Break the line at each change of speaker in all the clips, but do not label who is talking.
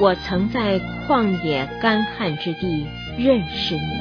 我曾在旷野干旱之地认识你。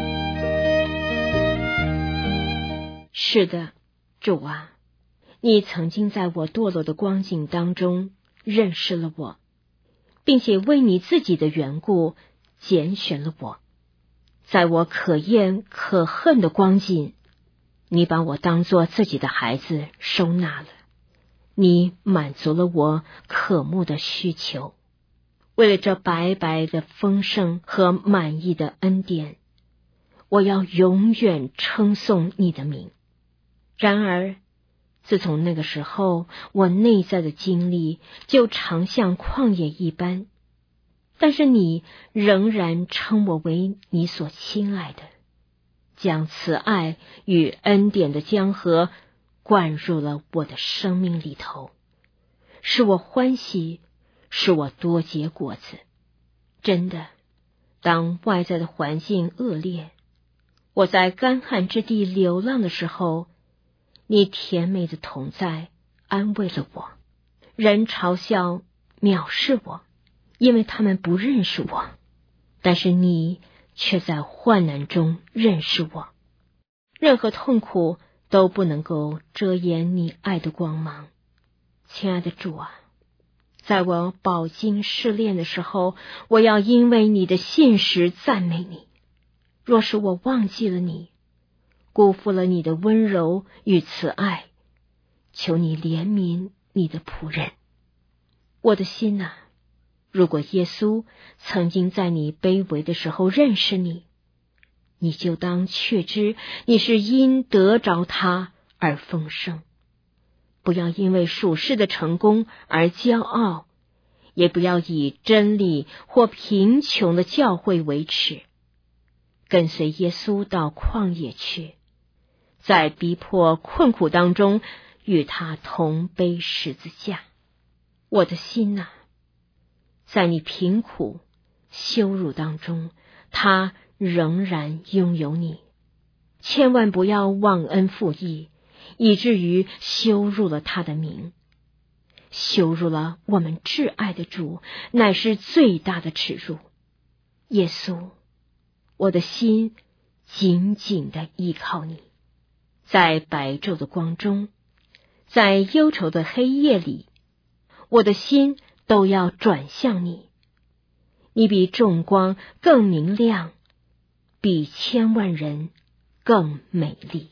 是的，主啊，你曾经在我堕落的光景当中认识了我，并且为你自己的缘故拣选了我。在我可厌可恨的光景，你把我当作自己的孩子收纳了，你满足了我渴慕的需求。为了这白白的丰盛和满意的恩典，我要永远称颂你的名。然而，自从那个时候，我内在的经历就常像旷野一般，但是你仍然称我为你所亲爱的，将慈爱与恩典的江河灌入了我的生命里头，使我欢喜，使我多结果子。真的，当外在的环境恶劣，我在干旱之地流浪的时候，你甜美的同在安慰了我。人嘲笑藐视我，因为他们不认识我，但是你却在患难中认识我。任何痛苦都不能够遮掩你爱的光芒。亲爱的主啊，在我饱经试炼的时候，我要因为你的信实赞美你。若是我忘记了你，辜负了你的温柔与慈爱，求你怜悯你的仆人。我的心啊，如果耶稣曾经在你卑微的时候认识你，你就当确知你是因得着他而丰盛。不要因为属世的成功而骄傲，也不要以真理或贫穷的教诲为耻。跟随耶稣到旷野去，在逼迫困苦当中与他同背十字架。我的心啊，在你贫苦羞辱当中，他仍然拥有你。千万不要忘恩负义，以至于羞辱了他的名，羞辱了我们挚爱的主，乃是最大的耻辱。耶稣，我的心紧紧地依靠你。在白昼的光中，在忧愁的黑夜里，我的心都要转向你。你比众光更明亮，比千万人更美丽。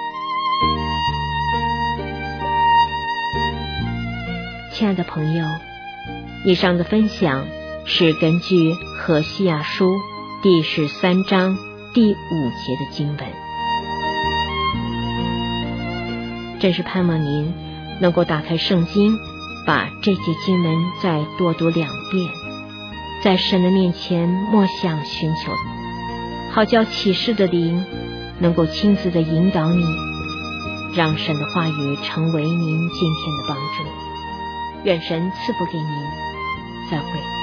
亲爱的朋友，以上的分享是根据何西阿书第13章第5节的经文。真是盼望您能够打开圣经，把这节经文再多读2遍，在神的面前默想寻求，好叫启示的灵能够亲自的引导你，让神的话语成为您今天的帮助。愿神赐福给您，再会。